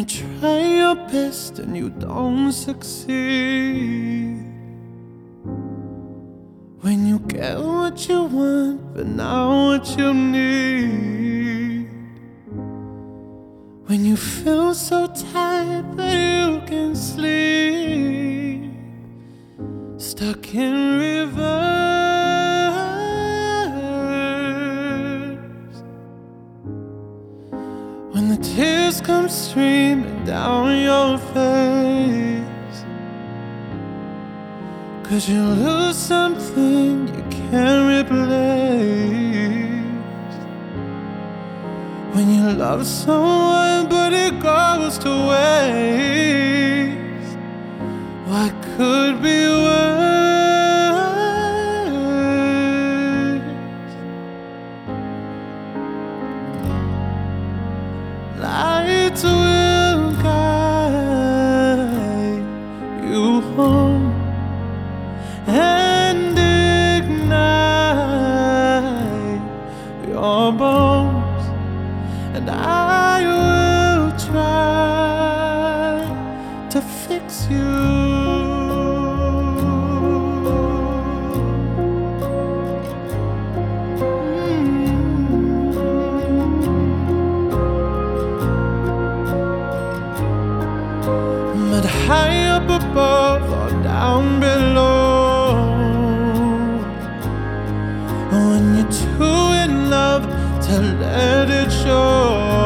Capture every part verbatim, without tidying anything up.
you try your best and you don't succeed, when you get what you want but not what you need, when you feel so tired that you can sleep, stuck in reverse, when the tears come streaming down your face, 'cause you lose something you can't replace, when you love someone but it goes to waste. What could be worse? Lights will guide you home and ignite your bones, and I will try to fix you. Mm. But high up above or down below, when you're too in love to let it show.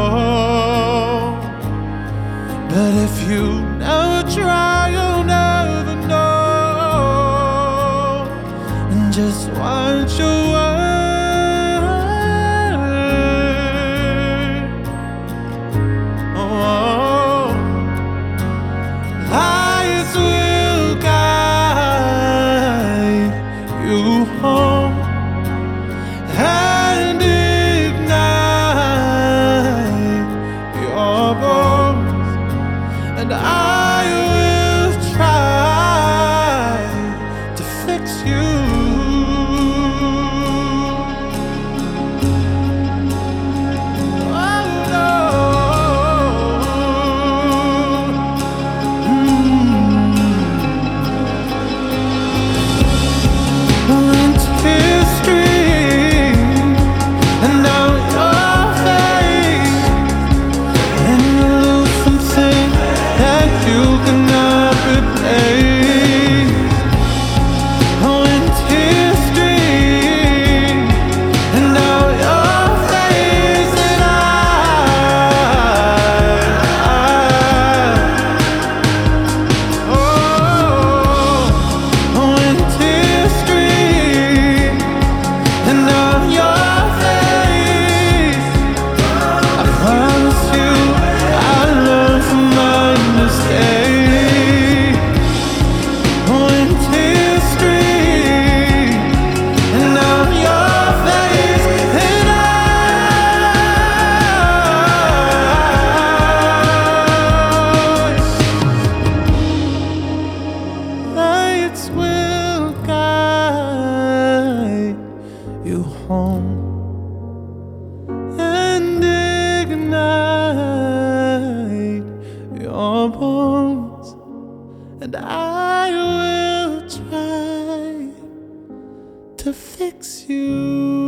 But if you never try, you'll never know. And just watch your word. Oh, lights will guide you home and ignite your bones, and I will try to fix you. Oh no. Mm. When tears stream and down your face, and you lose something that you cannot replace. When tears stream and down your face, and I, I oh, when tears stream and down your face, I promise you I'll learn from my mistake. When tears stream and down your face, and I, lights will guide you home and ignite your bones, and I will try to fix you.